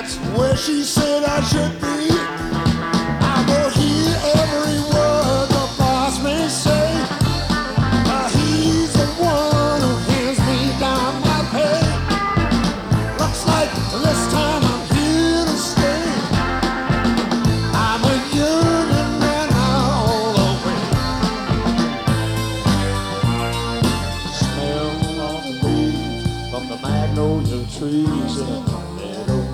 That's where she said I should be. I will hear every word the boss may say. He's the one who hands me down my pay. Looks like this time I'm here to stay. I'm a union man all the way. Smell of the leaves from the magnolia trees in the meadow.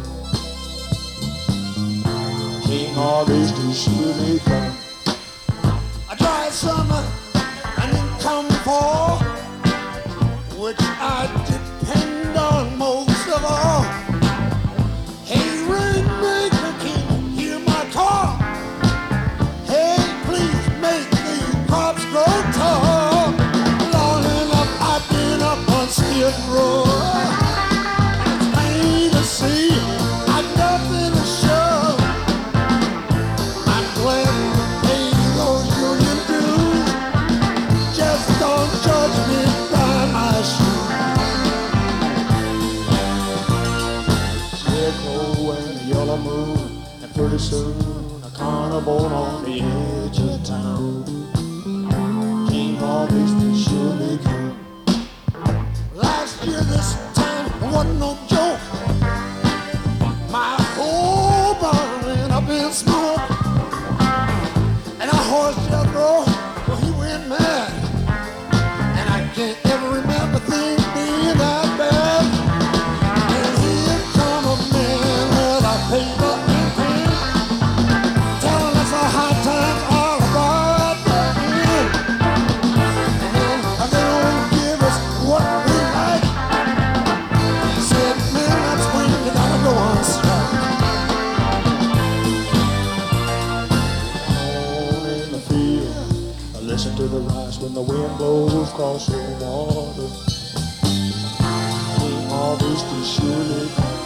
King Harvest is surely come. A dry summer and then come fall, which I depend on most of all. Hey, Rainmaker, can you hear my call? Hey, please make these crops grow tall. Long enough I've been up on Skid Row. It's plain to see I've nothing to show. I'm glad to pay those union dues. Just don't judge me by my shoes. Scarecrow and a yellow moon, and pretty soon a carnival on the edge of town. King Harvest is surely come. Last year this time wasn't no joke. My whole barn went up in smoke. And our horse Jethro, well, he went mad. And I can't ever remember things being that bad. And here come a man with a paper and pen, telling us our hard times all about the end. And then they don't give us what we like. He said, man, that's when you gotta go on strike. On in the field, I listen to the rice when the wind blows across the water. King Harvest is surely come.